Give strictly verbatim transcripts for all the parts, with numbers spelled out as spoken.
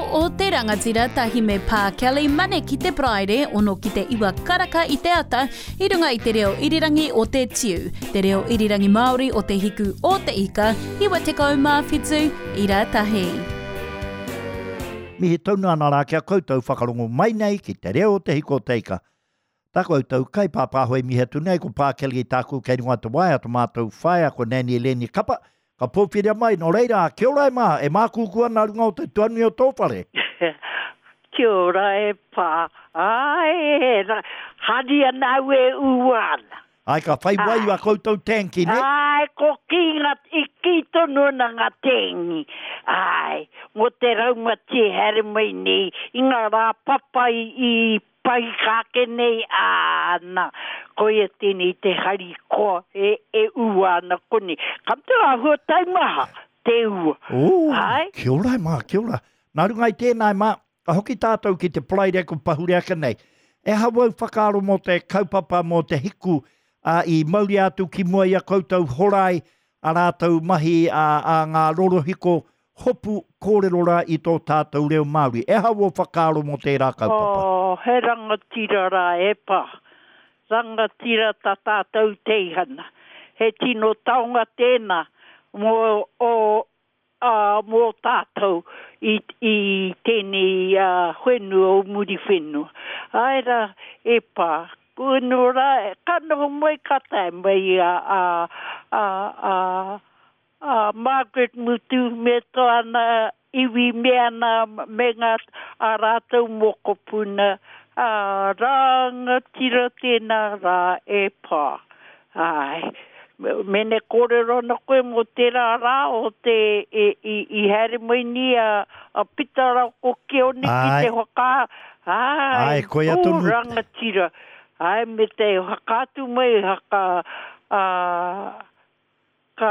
o te rangatira tahi me pā Kelly mane ki te praere ono ki te iwa karaka i te ata i runga i te reo irirangi o te tiu, te reo irirangi Māori o te hiku o te ika, iwa te kaumā whitu i rā tahi. Mi he taunu ana rā kia koutou whakarongo mai nei ki te reo o te hiku o te ika. Tā koutou kai pāpāhoi mi he tunei ko pā Kelly i tāku kei runga te wai ato mātou whai a ko Nani Eleni Kapa. Ka pōwhiria mai, no reira, kia ora e mā, e mā kūkua nā runga o te tuanu o tōwhare. Kia ora e pā, ai, hari anau e uana. Ai, ka whai wai a koutou tenki, ne? Ai, ko ki ngā, i ki tonu na ngā tengi. Ai, mo te raunga te here mai nei, i ngā rā papai i pai kake nei ana. Ko ia tini te hari ko e, e uana koni. Kam te ahua tai maha, te ua. Oh, kia ora mā, kia ora. Nā runga i tēnei mā, ka hoki tātou ki te praire ko pahuriaka nei. E hawau whakaaro mo te kaupapa mo te hiku uh, i mauri atu ki mua ia koutou horai a rātou mahi a, a ngā rorohiko hopu kōrerora i tō tātou reo Māori. E hawau whakaaro mo te rā kaupapa. Oh, he rangatira rā e pā. Rangatira ta tātou teihana. He tino taonga tēnā mo, o, uh, mo tātou i, i tēnei uh, whenu o muri whenu. Aira e pā. Kuenura e kanoho mai katai mai a, a, a, a, a Margaret Mutu me toana iwi meana me ngā a rātou mokopuna. Ah, ranga tira tēnā rā e pā. Ai, mene kōrero na koe mo tērā rā o te e, i, i here mai ni a, a pitara ko keone ki te whaka. Ai, ai koe atu o ranga tira. Ai, me te whakatu mai haka a, ka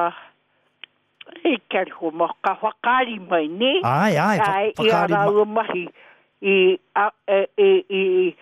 e kari ho ma, ka whakari mai ne. Ai, ai, ai whakari mai. Ai, i a rau mahi. I, a, e, e, e,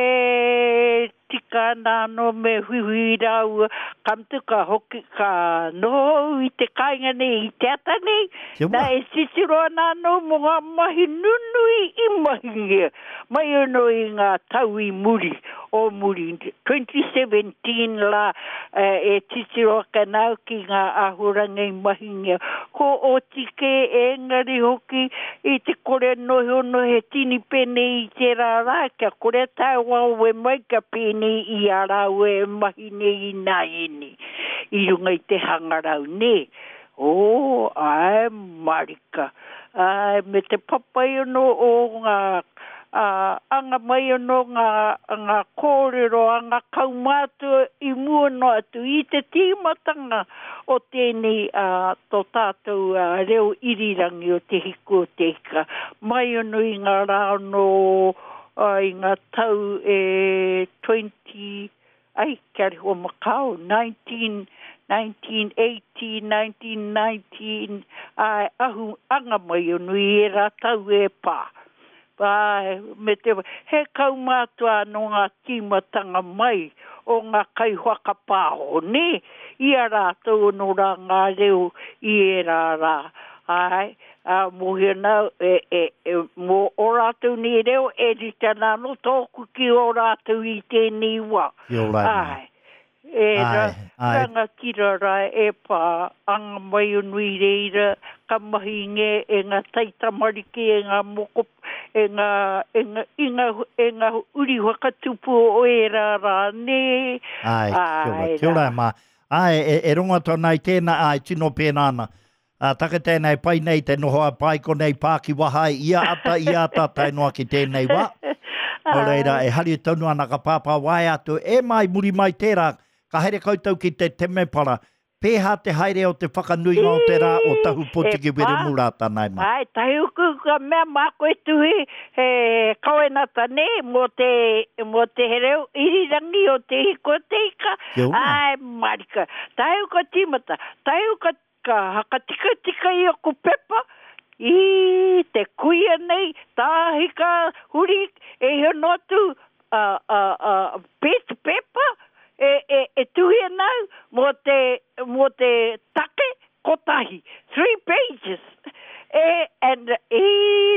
e, tika nāno me hui rau, kam tuka hoki ka no i te kāinga nei, i te ata nei, nā e sisiroa nāno mo ngā mahi nunui i mahi ngia, mai ono i ngā tau i muri, o muri, twenty seventeen la, e sisiroa ka nau ki ngā ahuranga i mahi ngia, ko o tike e ngari hoki, i te kore nohi ono he tini pene i te rārā, kia kore tai wau e mai ka pene i a rau e mahi nei i nā eni. I runga i te hangarau ne. O, ai, marika. Ai, me te papai ono o ngā uh, anga mai ono ngā, ngā kōrero, ngā kaumātua i mua no atu i te tīmatanga o tēnei uh, tō tātou uh, reo irirangi o te hiku o te hika. Mai ono i ngā rāno uh, i ngā tau e twenty, ai kari o makau, nineteen, nineteen eighty, nineteen nineteen, ai ahu anga mai ono i e rā tau e pā. Ai, me te, he kaumātua no ngā tīmatanga mai o ngā kai whakapāho, ne? Ia rātou no rā ngā reo i e rā rā. Ai, a mo hena e, e, e, mo o rātou ni reo e rita nāno tōku ki o rātou i tēnei wā. Ai, e rā, ranga tira rā e pā, anga mai o nui reira, ka mahi nge e ngā taitamariki e ngā moko, e ngā, e ngā, e ngā, e ngā uri wakatupu o e rā rā, ne? Ai, ai kia ora mā. Ai, e, e runga tōna i tēnā, ai, tino pēnāna. Uh, taka tēnei pai nei te nohoa pai ko nei pāki wahai, ia ata, ia ata, tai noa ki tēnei wā. O reira, e hari taunu ana ka pāpā wai atu, e mai muri mai tērā, ka haere koutou ki te temepara, pēhā te haere o te whakanui ngā o te rā o tahu potiki were murata nei ma. Ai, tahi uku ka mea mako e tuhi, he kauenata ne, mo te, mo te hereo, irirangi o te hiko te ika. Ai, marika, tahi uka tīmata, tahi uka ka haka tika tika i oku pepa, i te kuia nei, tahi ka huri, e honotu, uh, uh, uh, best pepa, e, e, e tuhi nau, mo te, mo te take, kotahi, three pages, e, and e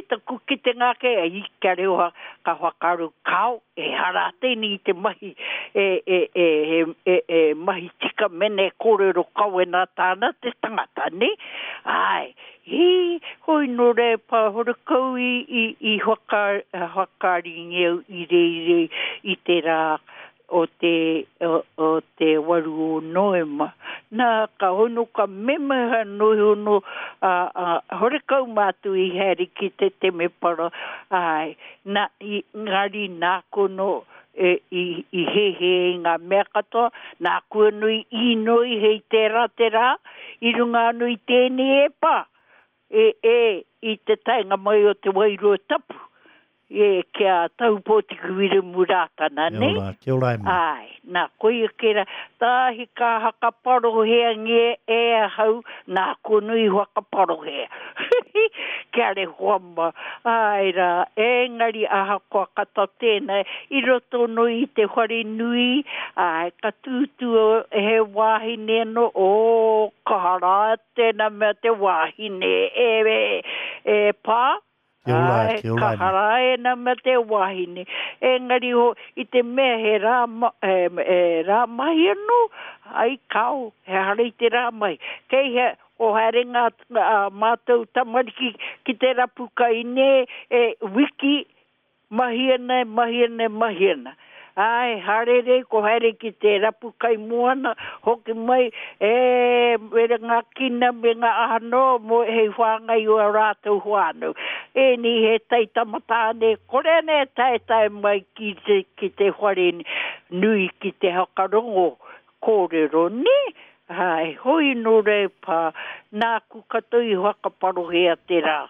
taku ki te ngake ai kia reo ka whakaru kau e hara tēni te mahi e, e, e, e, e, e mahi tika mene kōrero kau e nā tāna te tangata ne ai hi hoi no re pa hore kau i, i, i whaka, whakari ngeu i re i re i te rā o te, o, o te waru o noema. Nā ka hono ka memeha noi hono a, a, hore kau mātu i heri ki te te me para. Ai, nā, i, ngari nā kono e, i, i he he ngā mea katoa, nā kua nui i noi hei tera tera, i runga nui tēne e pa. E, e, i te tainga mai o te wairua tapu. E kia taupoti kuire muratana, ne? Kia ora, kia ora ma. Ai, nā koe kera, tāhi ka haka parohea nge e hau, nā konui haka parohea. Kia re huama. Ai rā, engari aha koa kata tēnei, i roto no i te whare nui, ai, ka tūtua he wāhine no, o, kahara tēnā mea te wāhine, e, e, e pā, Kia ora, kia ora. Ka harae na me te wahine. Engari ho, i te mea he rā, e, e, rā mahi anu, ai kau, he hara i te rā mahi. Kei he, o haere ngā uh, mātou tamariki ki te rapuka i ne, e, wiki, mahi ana, mahi ana, mahi ana. Ai, harere, ko haere ki te rapu kai moana, hoki mai, e, wera ngā kina me ngā ahano, mo hei whāngai o a rātou whānau. E ni he tai tamatāne, kore ne tai tai mai ki te, ki te whare nui ki te hakarongo kōrero ne. Ai, hoi no re pā, nā ku katoi whakaparohea te rā.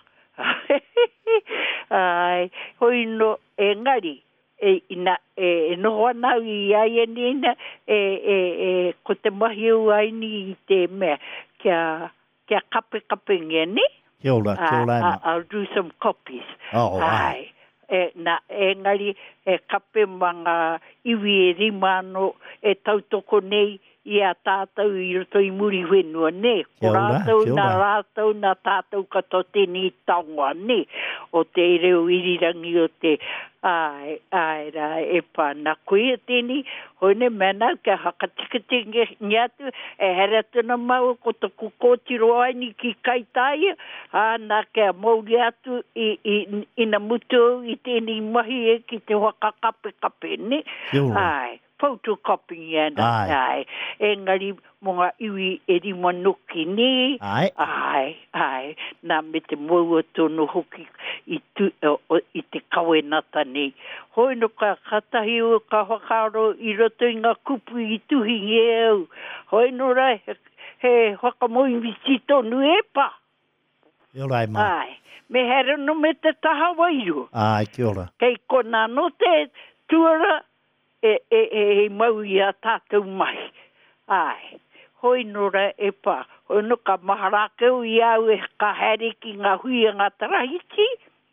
Ai, hoi no e ngari. E ina e no ana i ai nina e e e ko te mahi u ai ni i te me kia kia kape kape ngeni. Kia ora, kia ora. Uh, I'll do some copies. Oh, ai. E na e ngari e kape manga iwi e rimano e tautoko nei i a tātou i roto i muri whenua ne. Ko rātou na rātou na tātou kato tēni taonga ne. O te reo irirangi o te ai, ai, rā, e pā na koe tēni. Hone mena ka hakatikati ngiatu e heratuna mau ko toku kōtiro ai ni ki kaitai. A nā kia mauri atu i, i, ina mutu i tēni mahi e ki te waka kape kape ne. Ai. Photocopying ana ai engari monga iwi eri manuki ni ai ai ai na me te moua tono hoki i tu o, i te kawenata ni hoi no ka katahi o ka whakaro i roto i ngā kupu i tuhi ngeu hoi no rai he, he whakamoi visito nu e pa Kia ora ma ai me here no me te taha wairu ai kia ora kei kona no te tuara e e e e mau i a tātou mai. Ai, hoi nora e pā, hoi no ka maharakeu i au e ka here ki ngā hui a ngā tarahiti.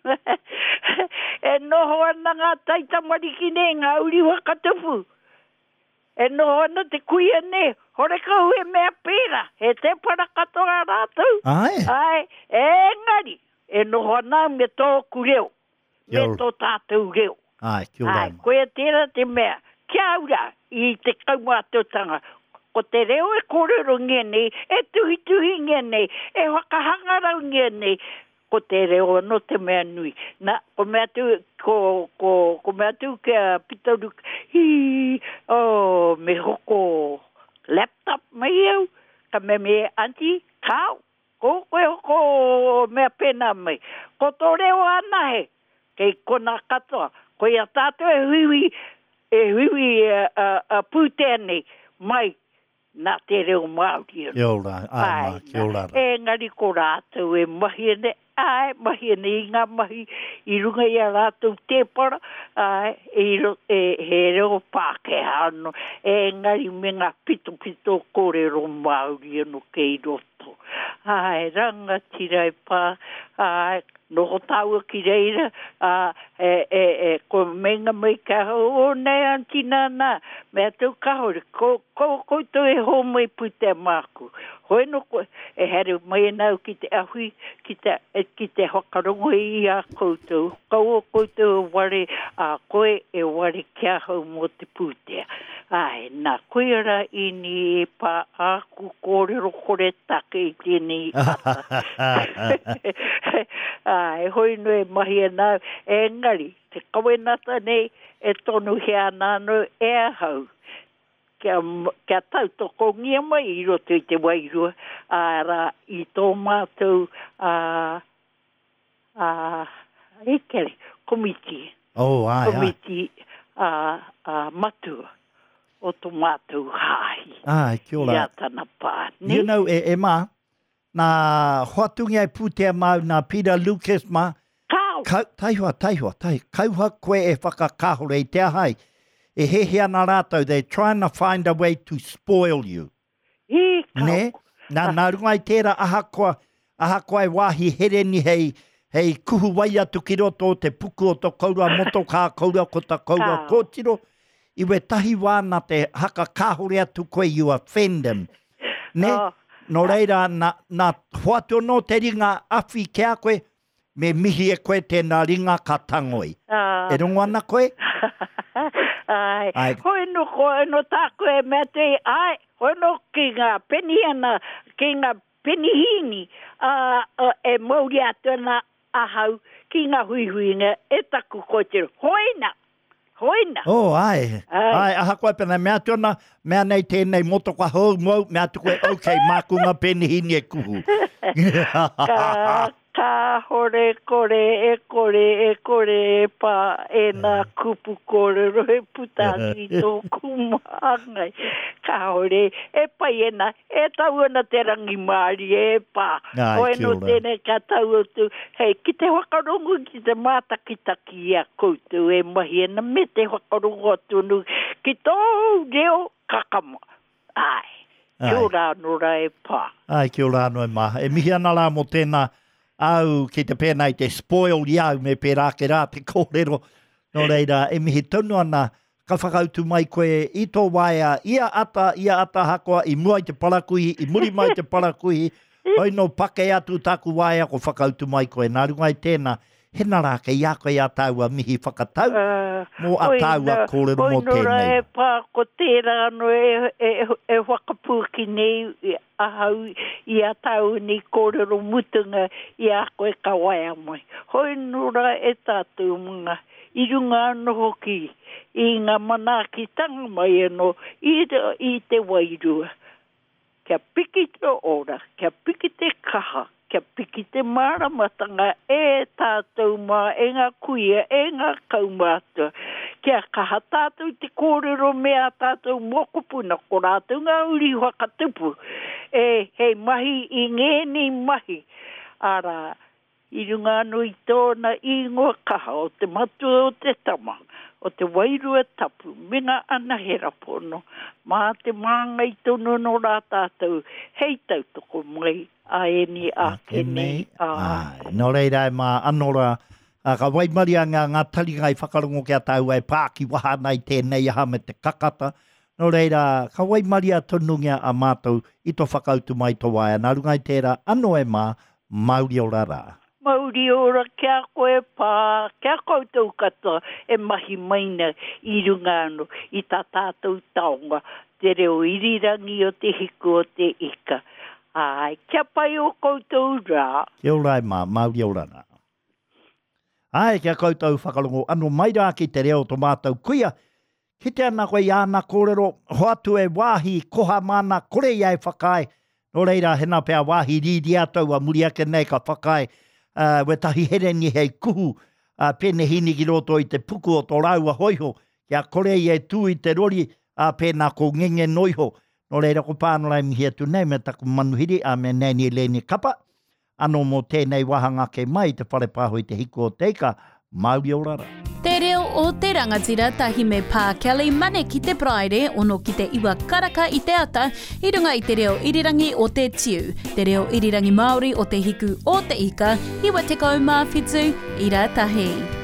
E noho ana ngā taitamariki ne, ngā uri wakatupu. E noho ana te kuia ne, hore kau e mea pēra, he te parakatoa rātou. Ai. Ai, e ngari, e noho ana me tō kureo, me tō tātou reo. Ai, kia ora. Ai, koe tēra te mea. Kia ura i te kaumātotanga. Ko te reo e kōrero ngene, e tuhi tuhi ngene, e wakahangarau ngene. Ko te reo no te mea nui. Na, ko mea tu, ko, ko, ko mea tu kia pitaru, hi, oh, me hoko laptop mai au, ka me me anti, kau. Ko koe hoko mea pena mai. Ko tō reo ana he, kei kona katoa. Ko ia tātou e hui e hui a uh, uh, pūtene mai nā te reo Māori. Kia ora, ai ma, kia ora. E ngari ko rātou e mahi ane, ai, mahi ane i ngā mahi i runga i a rātou te para, ai, e, e he reo Pāke ano, e ngari me ngā pito pito kōrero Māori anu kei roto. Ai, ranga tirai pā, ai, noho tāua ki reira, uh, e, e, e, ko menga mai ka o nei antina na, mea tau kahore, ko, ko, ko to e ho mai pute maku. Hoi no ko, e here mai nau ki te ahui, ki te, ki te hokarongo i a koutou. Kau o koutou ware, a koe e ware kia hau mo te putea. Ai, nā koeara i ni e pā aku kōrero kore take i tēnei ata. Ai, hoi no e mahi e nau, e ngari, te kawenata nei, e tonu hea nāno e ahau. Kia, kia tau toko ngia mai i roto i te wairua, ara i tō mātou, a, a, e kere, komiti. Oh, ai, komiti, a, a matua. O tō mātou hahi. Ai, kia ora. Ia tana pā. You know, e, e mā, nā hoatungi ai pūtea mau, nā Peter Lucas mā. Kau! Kau, taihua, taihua, tai. Kauha koe e whakakahore i te ahai. E hehe ana rātou, they're trying to find a way to spoil you. I kau. Ne? Nā, nā runga i tērā ahakoa, ahakoa e wāhi here ni hei, hei kuhu wai atu ki roto te puku o tō kaurua moto kā kaurua ko tā kaurua kōtiro. I we tahi wāna te haka kāhore atu koe, you offend them. Ne? Oh. No reira, nā, nā hoatu no te ringa awhi kia koe, me mihi e koe tēnā ringa ka tangoi. Uh. E rongo ana koe? Ai, ai. Hoi no koe no tā koe mea te, ai, hoi no ki ngā peniana, ki ngā penihini, uh, uh, e mauri atu na ahau, ki ngā huihuinga, e taku kōtero. Hoina! Hoina. Oh, ai. Ai, ai aha koe pena, mea tōna, mea nei tēnei moto kwa hou mau, mea tu koe, ok, mākunga penihini e kuhu. ka, ka hore kore, e kore, e kore, e pā, e nā kupu kore, rohe putaki tō kumaangai. Ka hore, e pai e nā, e tau ana te rangi maari, e pā. Koe no tēnei ka tau atu, hei, ki te whakarongo, ki te mātakitaki ia koutou, e mahi e na me te whakarongo atunu, ki tō reo kakama. Ai. Ai. Kia ora anora e pā. Ai, kia ora anora e maha. E mihi ana rā mo tēnā au ki te pēnei te spoil iau me pērā ke rā te kōrero. No reira, e mihi taunu ana ka whakautu mai koe i tō waia, ia ata, ia ata hakoa, i mua i te parakuhi, i muri mai te parakuhi, hoi no pake atu taku waia ko whakautu mai koe. Nā rungai tēnā, hena rā ke ia koe a taua mihi whakatau, uh, mō a taua kōrero mō tēnei. Oinora e pā ko tērā no e, e, e whakapuki nei ahau i a tau ni kōrero mutunga i a koe ka waia mai. Oinora e tātou mga i runga anō hoki i ngā manaki tanga mai anō i, i te wairua. Kia piki te ora, kia piki te kaha, kia piki te māramatanga e tātou mā, e ngā kuia, e ngā kaumātua. Kia kaha tātou te kōrero mea tātou mokopuna, ko rātou ngā uri whakatupu. E hei mahi i ngēni mahi. Ara, i runga anō i tōna i ngoa kaha o te matua o te tama. O te wairua tapu, mena ana he rapono, mā te māngai tono no rā tātou, hei tau toko mai, a eni a kenei. Nō reira e mā anora, ka waimaria ngā ngā taringai whakarongo kia tau ai pāki wahanai tēnei aha me te kakata. Nō reira, ka waimaria tonungia a mātou i tō whakautu mai tō waia. Nā rungai tērā, ano e mā, mauri o rara. Mauri ora kia koe pā, kia koutou katoa e mahi maina i runga anō i tā tātou taonga, te reo irirangi o te hiku o te ika. Ai, kia pai o koutou rā. Kia ora e mā, mauri o rara. Ai, kia koutou whakarongo, anō mai rā ki te reo tō mātou kuia, ki te ana koe i ana kōrero, hoatu e wāhi koha mana, kore iai whakai, no reira hena pēr wāhi riri atou a muri ake nei ka whakai, Uh, we tahi here ni hei kuhu uh, pēne hini ki roto i te puku o tō raua hoiho, kia kore i e tū i te rori a uh, pēnā ko ngenge noiho. No reira ko pānora i mihi atu nei me taku manuhiri a me nei ni leni kapa. Ano mo tēnei wahanga ke mai te whare pāho i te hiku o teika, mauri o rara. Te reo o te rangatira tahi me pā Kelly Mane ki te praere ono ki te iwa karaka i te ata i runga i te reo irirangi o te tiu, te reo irirangi Māori o te hiku o te ika, iwa te kaumā whitu i rā tahi.